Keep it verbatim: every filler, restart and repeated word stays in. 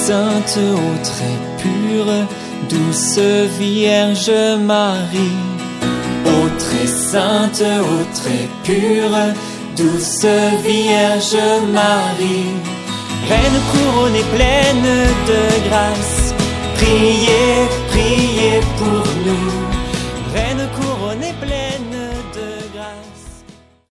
sainte, ô très pure, douce Vierge Marie. Ô très sainte, ô très pure, douce Vierge Marie. Reine couronnée pleine de grâce, priez, priez pour nous.